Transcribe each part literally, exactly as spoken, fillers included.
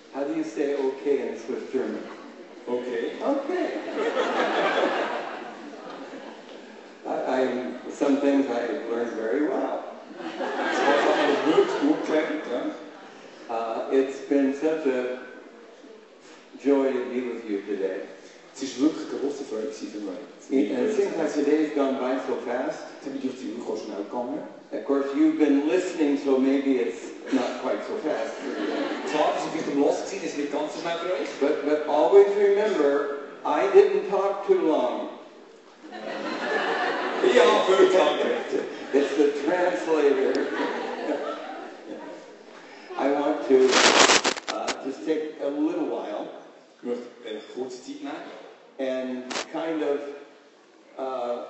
How do you say okay in Swiss German? Okay. Okay. I, I, some things I learned very well. Uh, it's been such a joy to be with you today. Es ist wirklich eine grosse Freude für mich. And it seems like today's gone by so fast. Es ist durch die Woche schnell gegangen. Of course, you've been listening, so maybe it's not quite so fast. Zwar, dass ich am Hören war, ist nicht ganz so schnell für euch. But, but always remember, I didn't talk too long. Ja, viel danke. It's the translator. I want to uh, just take a little while Ich möchte eine kurze Zeit nehmen and kind of uh,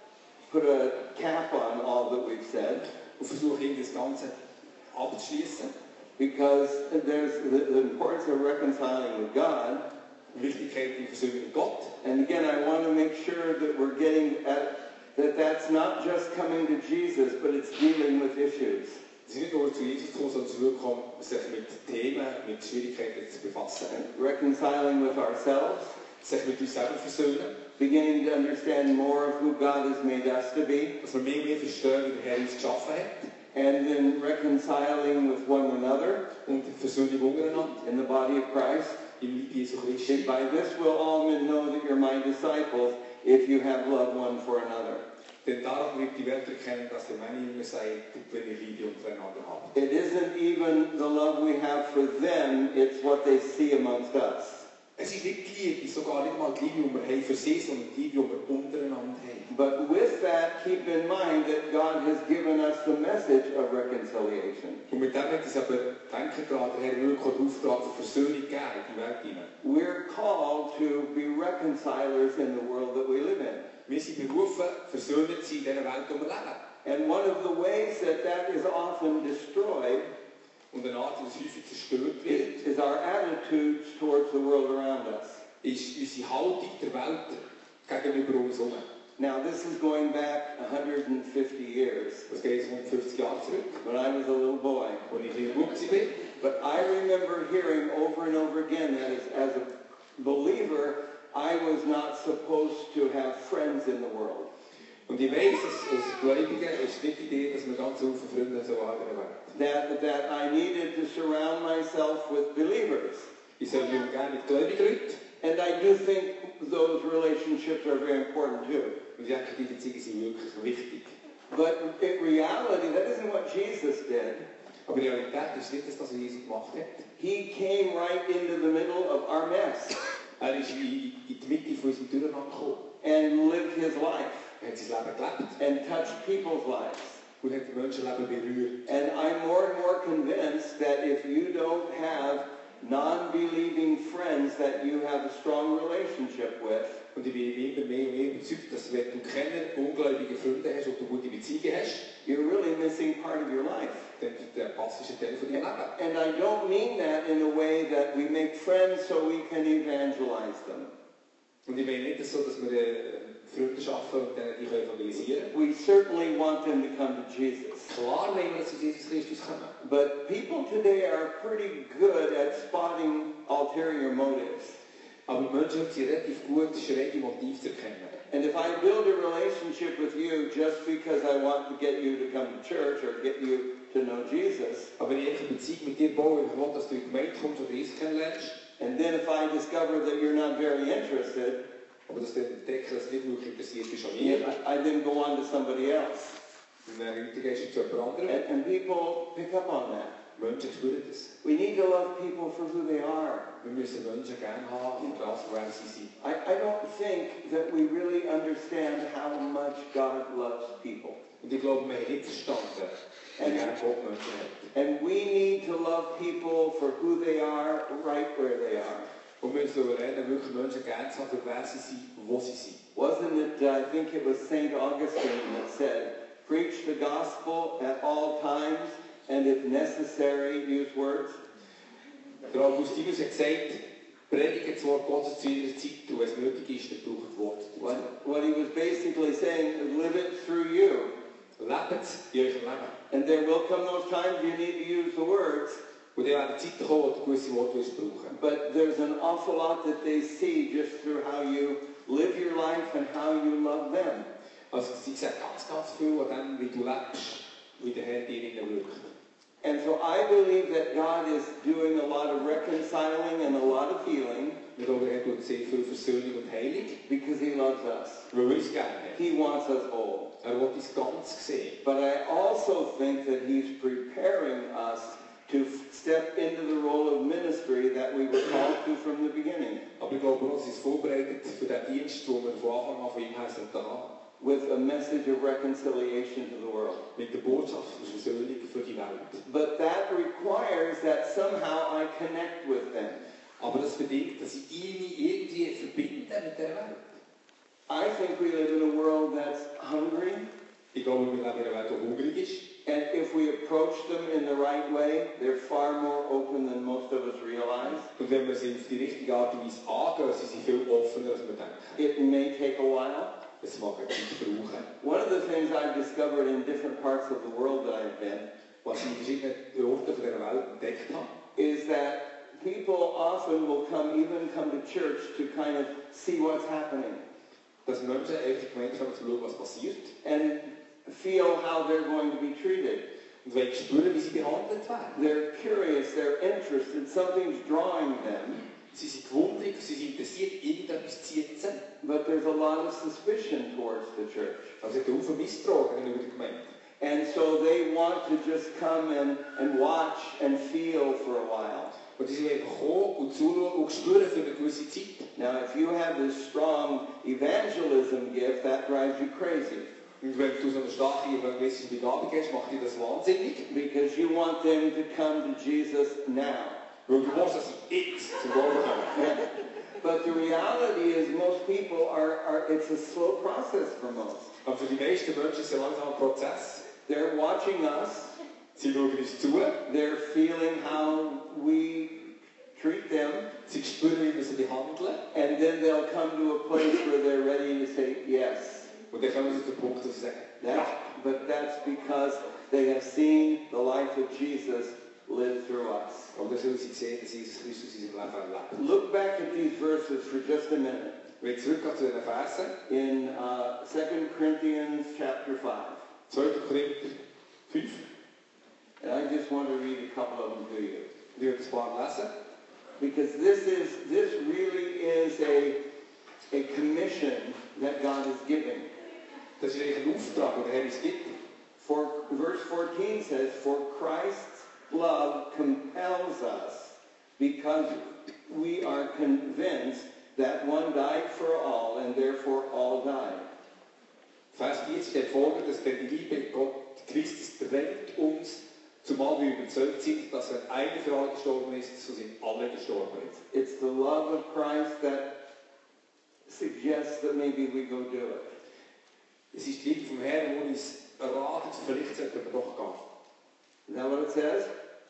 put a cap on all that we've said. und versuche, das Ganze abzuschließen. Because there's the, the importance of reconciling with God. Die Wichtigkeit der Versöhnung mit Gott. And again, I want to make sure that we're getting at that that's not just coming to Jesus, but it's dealing with issues. Es ist nicht nur zu Jesus zu kommen, sondern zu kommen, sich mit Themen, mit Schwierigkeiten zu befassen. Reconciling with ourselves. Sich mit uns selber versöhnen. Beginning to understand more of who God has made us to be. Dass wir mehr und mehr verstehen, wie der Herr uns geschaffen hat. And then reconciling with one another. Und die Versöhnung untereinander. In the body of Christ. Im Leib Jesu Christi. By this will all men know that you're my disciples, if you have love one for another. Denn daran wird die Welt erkennen, dass ihr meine Jünger seid, wenn ihr Liebe untereinander habt. It isn't even the love we have for them, it's what they see amongst us. Es ist nicht die Liebe, sogar nicht mal die Liebe, die wir haben für sie, sondern die Liebe, die wir untereinander haben. But with that, keep in mind that God has given us the message of reconciliation. Und mit dem hat es aber, denken daran, der Herr wirklich den Auftrag für Versöhnung gegeben in die Welt hinein. We're called to be reconcilers in the world that we live in. Wir sind berufen, Versöhner zu sein in dieser Welt, in der wir leben. And one of the ways that that is often destroyed Und eine Art, wie es häufig zerstört wird, is our attitudes towards the world around us. ist unsere Haltung der Welt gegenüber uns herum. Now, this is going back one hundred fifty years. Das geht hundertfünfzig Jahre zurück, when I was a little boy. als ich ein Bub war. But I remember hearing over and over again that as, as a believer, I was not supposed to have friends in the world. Und ich weiss, als Gläubiger ist nicht die Idee, dass wir ganz viele Freunde so haben in der Welt. That, that I needed to surround myself with believers. Ich soll mich umgehen mit gläubigen Leuten. And I do think those relationships are very important too. Und ich denke, die Beziehungen sind wirklich wichtig. But in reality, that isn't what Jesus did. Aber die Realität ist nicht, dass das Jesus gemacht hat. He came right into the middle of our mess. Er ist in die Mitte von unserem Durcheinander gekommen. And lived his life. Er hat sein Leben gelebt. And touched people's lives. Und hat die Menschenleben berührt. And I'm more and more convinced that if you don't have non-believing friends that you have a strong relationship with, und ich bin immer mehr und mehr überzeugt, dass wenn du keine ungläubigen Freunde hast und du gute Beziehungen hast, you're really missing part of your life. dann der Pass ist ein Teil von deinem Leben. And I don't mean that in a way that we make friends so we can evangelize them. Und ich meine nicht so, dass wir Freunde schaffen und dann die evangelisieren. We certainly want them to come to Jesus. Klar wollen wir, dass sie Jesus Christus kommen. But people today are pretty good at spotting ulterior motives. Aber Menschen sind relativ gut, schräge Motive zu erkennen. And if I build a relationship with you just because I want to get you to come to church or get you to know Jesus, aber wenn ich eine Beziehung mit dir baue, ich will, dass du in die Gemeinde kommst und Jesus kennenlernst, and then if I discover that you're not very interested, aber dass du entdeckst, dass du nicht wirklich interessiert bist an yeah, mir, I, I then go on to somebody else. und dann gehst du zu jemand anderem. And, and people pick up on that. Menschen spüren das. We need to love people for who they are. Wir müssen Menschen gerne haben, für das, wer sie sind. I, I don't think that we really understand how much God loves people. Und ich glaube, wir haben nicht verstanden, wie gerne Gott Menschen hat. And we need to love people for who they are, right where they are. Und wir müssen lernen, wirklich Menschen gerne zu haben, für wer sie sind, wo sie sind. Wasn't it, uh, I think it was Saint Augustine that said, preach the gospel at all times, and if necessary, use words. Der Augustinus hat gesagt, predige das Wort Gottes zu jeder Zeit, und wenn es nötig ist, dann braucht Wort. What, what he was basically saying is live it through you. Lebt in eurem Leben. And there will come those times you need to use the words. Und dann werden Zeiten kommen, wo du gewisse Worte wirst brauchen. But there's an awful lot that they see just through how you live your life and how you love them. Also sie sehen ganz, ganz viel an dem, wie du lebst, wie der Herr dir wirkt. And so I believe that God is doing a lot of reconciling and a lot of healing. Ich glaube, er tut sehr viel Versöhnung und Heilung. Because he loves us. Weil er uns gerne hat. He wants us whole. Er will uns ganz sehen. But I also think that he's preparing us to step into the role of ministry that we were called to from the beginning. Aber ich glaube, uns ist vorbereitet für den Dienst, den wir von Anfang an von ihm her sollten haben. With a message of reconciliation to the world. Mit der Botschaft von Versöhnung für die Welt. But that requires that somehow I connect with them. Aber das bedingt, dass ich ihn irgendwie verbinde mit der Welt. I think we live in a world that's hungry. Ich glaube, wir leben in einer Welt, die hungrig ist. And if we approach them in the right way, they're far more open than most of us realize. Und wenn wir sie auf die richtige Art und Weise angehen, sind sie viel offener, als wir denken. It may take a while. Es mag eine Zeit brauchen. One of the things I've discovered in different parts of the world that I've been, Was ich in verschiedenen Orten dieser Welt entdeckt habe, is that people often will come, even come to church to kind of see what's happening. dass Menschen einfach gemeint haben, zu schauen, was passiert. And feel how they're going to be treated. Und wollen spüren, wie sie behandelt werden. They're curious, they're interested, something's drawing them. Sie sind gewundert, sie sind interessiert, irgendetwas zieht sie. But there's a lot of suspicion towards the church. Also es hat auch Misstrauen gegenüber der Gemeinde. And so they want to just come and, and watch and feel for a while. Und sie sind einfach kommen und zuschauen und spüren für eine gewisse Zeit. Now if you have this strong evangelism gift, that drives you crazy. Und wenn du so eine starke evangelistische Begabung hast, macht dir das wahnsinnig. Because you want them to come to Jesus now. Weil du willst, dass sie jetzt zum Glauben kommen. But the reality is most people are, are, it's a slow process for most. Aber für die meisten Menschen ist es ein langsamer Prozess. They're watching us. Sie schauen uns zu. They're feeling how we treat them. Sie spüren, wie wir sie behandeln. And then they'll come to a place where they're ready to say yes. Und dann kommen sie zu dem Punkt, wo sie sagen, That, but that's because they have seen the life of Jesus live through us. aber das haben sie gesehen, dass Jesus Christus in seinem Leben erlebt. Look back at these verses for just a minute. Wenn ich zurückgehe zu den Versen, In uh, Second Corinthians chapter five. zweiter Korinther fünf, And I just want to read a couple of them to you. ich werde ein paar lesen. Because this is this really is a, a commission that God is giving. Das ist eigentlich ein Auftrag, den der Herr uns gibt. For verse fourteen says, "For Christ's love compels us, because we are convinced that one died for all, and therefore all died." Vers vierzig steht folgendes, denn die Liebe Gott Christus drängt uns, zumal wir überzeugt sind, dass wenn einer für alle gestorben ist, so sind alle gestorben. It's the love of Christ that suggests that maybe we go do it. Es ist die Liebe vom Herrn, die uns erratet, vielleicht sollten wir doch gehen. Is that what it says?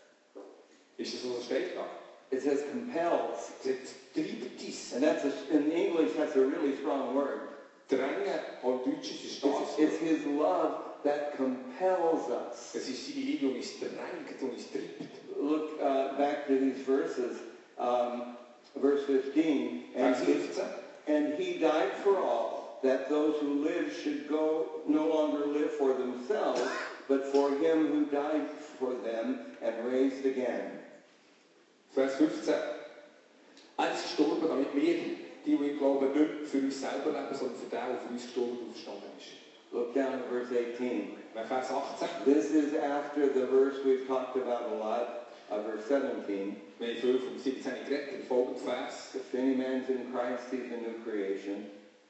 Ist das, was steht da? It says compels. Es sagt, treibt uns. And that's a, in English, that's a really strong word. Drängen, auf Deutsch ist es It's, stark. it's his love that compels us. Es ist seine Liebe, die uns drängt und uns treibt. Look uh, back to these verses. Um, verse fifteen. And Vers he, fünfzehn. and he died for all, that those who live should go no longer live for themselves, but for him who died for them and raised again. Vers fünfzehn. Er ist gestorben, damit wir, die wir glauben, nicht für uns selber leben, sondern für den, der für uns gestorben und verstanden ist. Look down at verse eighteen. Bei Vers achtzehn. This is after the verse we've talked about a lot, uh, verse seventeen. Wir haben viel vom siebzehn geredet, im folgenden Vers. If any man's in Christ, he's a new creation.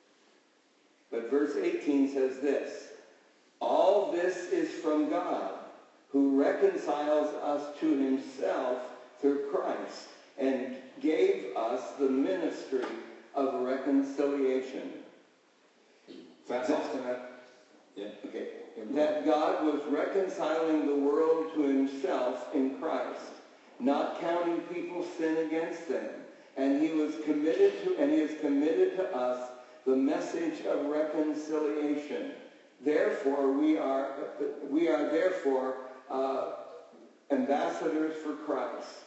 But verse eighteen says this, "All this is from God, who reconciles us to himself through Christ, and gave us the ministry of reconciliation." Vers achtzehn. Ja. Okay. That God was reconciling the world to himself in Christ, not counting people's sin against them. And he was committed to, and he has committed to us the message of reconciliation. Therefore, we are, we are therefore uh, ambassadors for Christ.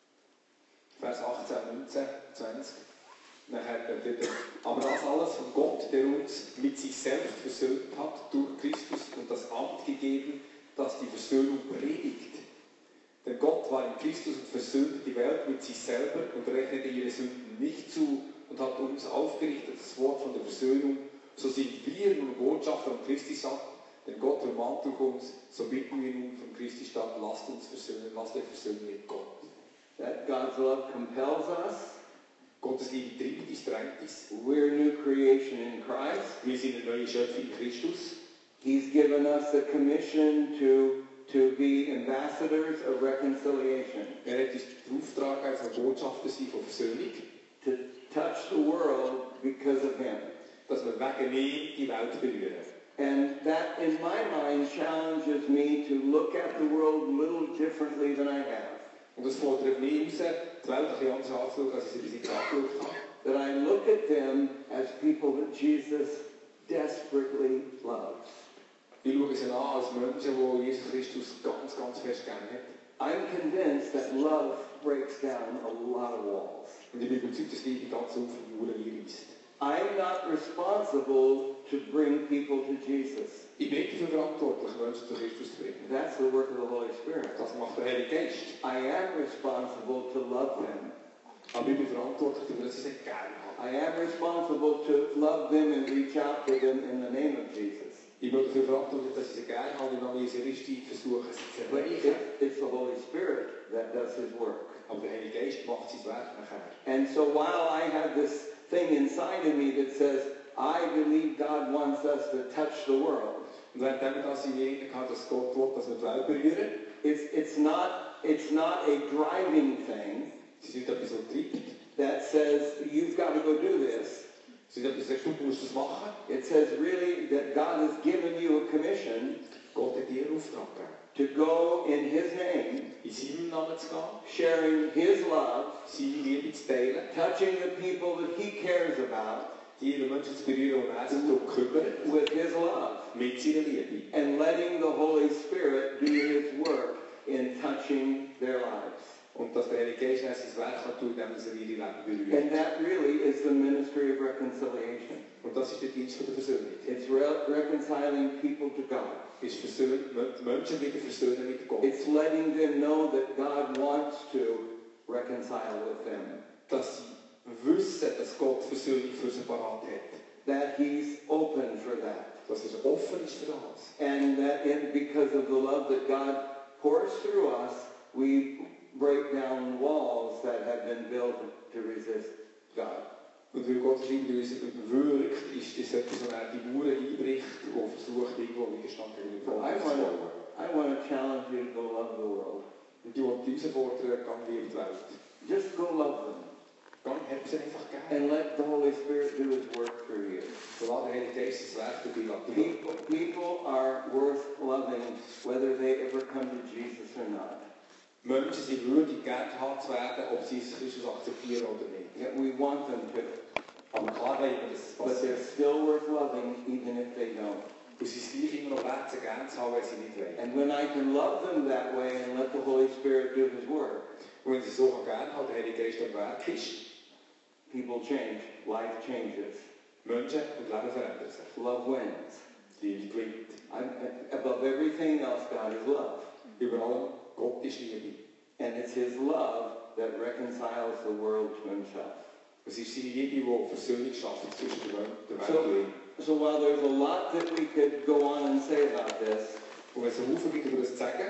Vers achtzehn, neunzehn, zwanzig. Nachher, äh, aber das alles von Gott, der uns mit sich selbst versöhnt hat, durch Christus und das Amt gegeben, das die Versöhnung predigt. Denn Gott war in Christus und versöhnte die Welt mit sich selber und rechnete ihre Sünden nicht zu und hat uns aufgerichtet das Wort von der Versöhnung. So sind wir nun Botschafter von Christi statt, denn Gott ermahnt durch uns, so bitten wir nun von Christi statt, lasst uns versöhnen, lasst euch versöhnen mit Gott. That God's love compels us. Gottes Liebe treibt uns, treibt uns. We're new creation in Christ. Wir sind eine neue Schöpfung in Christus. He's given us the commission to, to be ambassadors of reconciliation, Er hat uns den Auftrag, als Botschafter sein von Versöhnung, to touch the world because of Him. dass wir wegen ihm die Welt berühren. And that, in my mind, challenges me to look at the world a little differently than I have. Und das fordert mich raus, die Welt ein bisschen anders anzuschauen, als ich sie bis jetzt angeschaut habe. That I look at them as people that Jesus desperately loves. Ich schaue sie an als Menschen, die Jesus Christus ganz, ganz fest gerne hat. I'm convinced that love breaks down a lot of walls. Und ich bin überzeugt, dass Liebe ganz so viele Mauern einreißt. I'm not responsible to bring people to Jesus. Ich bin nicht dafür verantwortlich, Menschen zu Christus zu bringen. That's the work of the Holy Spirit. Das macht der Heilige Geist. I am responsible to love them. Aber ich bin verantwortlich dafür, dass ich sie gerne habe. I am responsible to love them and reach out to them in the name of Jesus. Ich bin dafür verantwortlich, dass ich sie gerne habe und dann diese richtig versuche, sie zu But erreichen. it, it's the Holy Spirit that does His work. Aber der Heilige Geist macht sein Werk nachher. And so while I have this thing inside of me that says, I believe God wants us to touch the world, Und während das in mir kann, dass Gott will, dass wir die Welt berühren, it's, it's, not, it's not a driving thing sie sind etwas, was treibt. that says, you've got to go do this. Sie sind etwas, das du musst das machen. It says really that God has given you a commission Gott hat dir einen Auftrag gegeben, to go in His name, in seinem Namen zu gehen, sharing His love, seine Liebe zu teilen, touching the people that He cares about die Menschen zu berühren und er sich darum kümmert, with His love, mit seiner Liebe. and letting the Holy Spirit do His work in touching their lives. Und dass der Heilige Geist sein Werk kann tun, indem er ihre Leben berührt. And that really is the ministry of reconciliation. Und das ist der Dienst von der Versöhnung. It's re- reconciling people to God. Ist versöhnen, Menschen wieder versöhnen mit Gott. It's letting them know that God wants to reconcile with them. Dass sie wissen, dass Gott Versöhnung für sie parat hat. That He's open for that. Dass er offen ist für das. And that in, because of the love that God pours through us, we break down walls that have been built to resist God. Und weil Gottes Liebe uns wirkt, ist das etwas, wo er die Mauern einbricht und versucht, irgendwo Widerstand gegen den Volk I zu want bauen. to, I want to challenge you to go love the world. Und ich will die herausfordern, gang wie die Welt. Just go love them. Gang, hab sie einfach gerne. And let the Holy Spirit do His work through you. So lass der Heilige Geist das Werk dabei lassen. People, people are worth loving whether they ever come to Jesus or not. Menschen sind würdig, gern gehabt zu werden, ob sie es Christus akzeptieren oder nicht. Yet we want them to. Aber klar wollen wir, dass es But they're passiert. still worth loving even if they don't. Und sie sind gleich immer noch wert, sie gern zu haben, wenn sie nicht wollen. And when I can love them that way and let the Holy Spirit do His work, Und wenn sie so gern haben, der Heilige Geist am Werk ist, people change. Life changes. Menschen und Leben verändern sich. Love wins. Liebe gewinnt. I'm, above everything else, God is love. Über allem, Gott ist Liebe. And it's His love that reconciles the world to Himself. Es ist seine Liebe, die Versöhnung schafft zwischen der Welt der So, Welt und ihm. so while there's a lot that we could go on and say about this, Und wenn es einen Haufen gibt, über das zu sagen,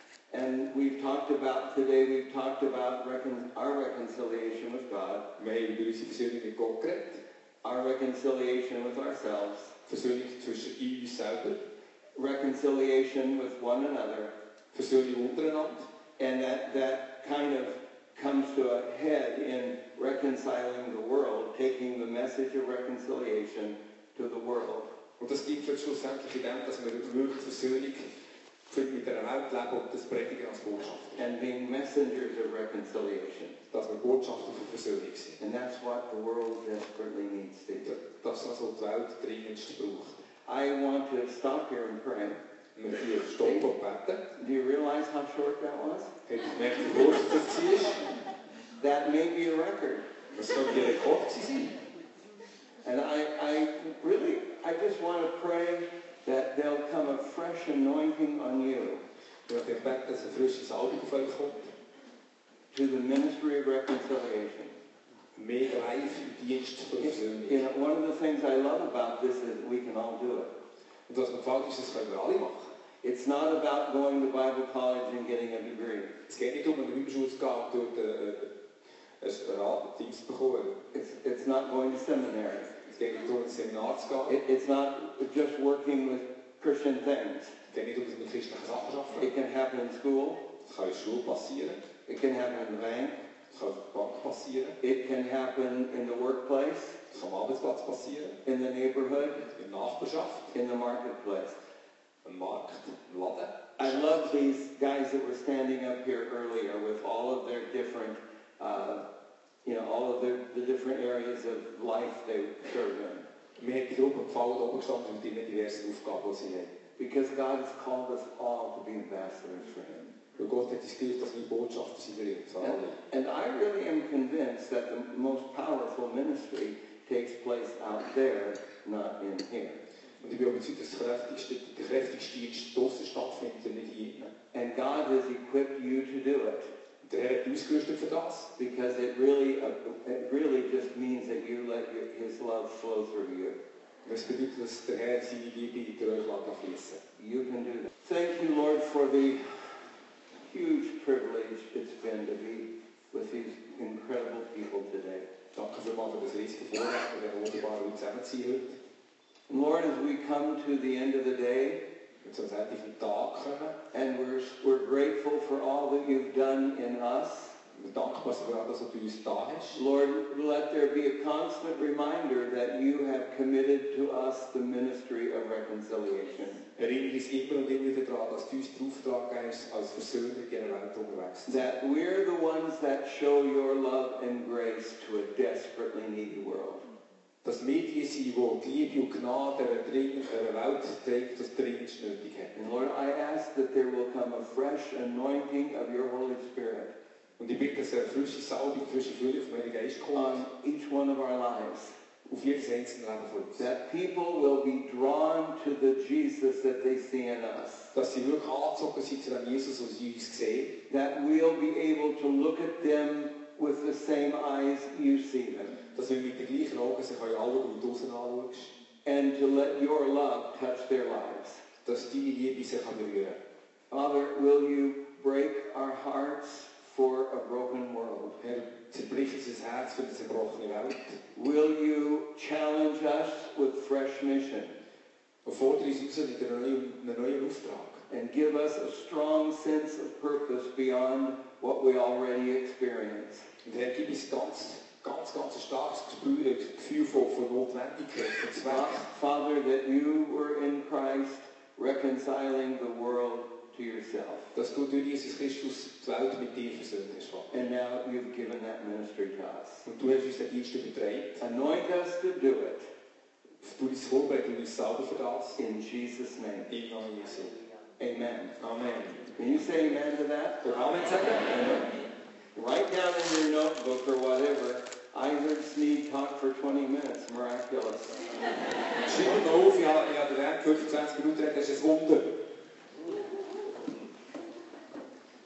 and we've talked about today, we've talked about recon- our reconciliation with God, wir haben über unsere Versöhnung mit Gott geredet, our reconciliation with ourselves, Versöhnung zwischen uns selber, reconciliation with one another, Versöhnung untereinander. and that, that kind of comes to a head in reconciling the world, taking the message of reconciliation to the world. Und das gibt schlussendlich in dem, dass wir wirklich Versöhnung mit der Welt leben und das predigen als Botschaft. And being messengers of reconciliation. Dass wir Botschafter für Versöhnung sind. And that's what the world desperately needs to do. Das ist das, was die Welt dringendst braucht. I want to stop here and pray. Wir vier stoppen und beten. Do you realize how short that was? Habt ihr gemerkt, wie kurz das war? That may be a record. Das könnte ein Rekord sein. And I, I really, I just want to pray that there'll come a fresh anointing on you. Ich möchte beten, dass eine frische Salbung auf euch kommt. To the ministry of reconciliation. Mehr reif im Dienst für Versöhnung. You know, one of the things I love about this is we can all do it. Und was mir gefällt, ist, das können wir alle machen. It's not about going to Bible college and getting a degree. Es geht nicht um in die Bibelschule zu gehen und dort äh, einen Ratdienst zu bekommen. It's, it's not going to seminary. Es geht nicht um ein Seminar zu gehen. It, it's not just working with Christian things. Es geht nicht um mit christlichen Sachen zu arbeiten. It can happen in school. Es kann in der Schule passieren. It can happen in the bank. Es kann auf der Bank passieren. It can happen in the workplace. Es kann am Arbeitsplatz passieren. In the neighborhood. In der Nachbarschaft. In the marketplace. Am Markt. Im Laden. I love these guys that were standing up here earlier with all of their different, uh, you know, all of their, the different areas of life they serve in. Mir hat die Gruppe gefallen, da oben gestanden mit ihren diversen Aufgaben, die sie haben. Because God has called us all to be ambassadors for Him. Weil Gott hat uns gelehrt, dass wir Botschafter sind für ihn. And, and I really am convinced that the most powerful ministry takes place out there, not in here. Und ich bin überzeugt, dass der kräftigste, der kräftigste Dienst draussen stattfindet und nicht hier. And God has equipped you to do it. Und der Herr hat uns gerüstet für das. Because it really, uh, it really just means that you let your, His love flow through you. Und das bedeutet, dass der Herr seine Liebe durch euch fließen. You can do that. Thank you, Lord, for the huge privilege it's been to be with these incredible people today. Danke vielmals für das riesige Vorrecht, mit diesen wunderbaren Leuten zusammen zu sein heute. Lord, as we come to the end of the day, Und zum Ende vom Tag kommen, and we're, we're grateful for all that you've done in us, wir dankbar sind für all das, was du uns da hast. Lord, let there be a constant reminder that you have committed to us the ministry of reconciliation. Erinnere uns immer und immer wieder daran, dass du uns den Auftrag gibst, als Versöhner in dieser Welt unterwegs zu sein. That we're the ones that show your love and grace to a desperately needy world. Dass wir die sind, die die Liebe und Gnade einer dringend- einer Welt trägt, das dringend nötig hat. And Lord, I ask that there will come a fresh anointing of your Holy Spirit Und ich bitte, dass eine frische Salbung, frische Fülle auf meinen Geist kommt, on each one of our lives. auf jedes einzelne Leben von uns. That people will be drawn to the Jesus that they see in us. Dass sie wirklich angezogen sind zu dem Jesus, den sie uns sehen. That we'll be able to look at them with the same eyes you see them. Dass wir mit den gleichen Augen sich anschauen, wie du sie anschaust. And to let your love touch their lives. Dass deine Liebe sich berühren kann. Father, will you break our hearts for a broken world? Herr, zerbrich unser Herz für die zerbrochene Welt. Will you challenge us with fresh mission? Und fordere uns raus mit einem neuen, einem neuen Auftrag. And give us a strong sense of purpose beyond what we already experience. Und Herr, gib uns ganz, ganz, ganz ein starkes Gespür, ein Gefühl von, von Notwendigkeit, von Zweck. Father, that you were in Christ reconciling the world to yourself. Dass du durch Jesus Christus die Welt mit dir versöhnt hast. And now you've given that ministry to us. Und du hast uns den Dienst übertragen. Anoint us to do it. Du uns vorbereiten, du uns sauber für das. In Jesus' name. Im Namen Jesu. Amen. Amen. Can you say amen to that? Und Amen sagen. Write down in your notebook or whatever, I heard Sneed talk for twenty minutes. Miraculous. Schreib mal auf, ich habe, ich habe den Wert gehört, für zwanzig Minuten, das ist ein Wunder.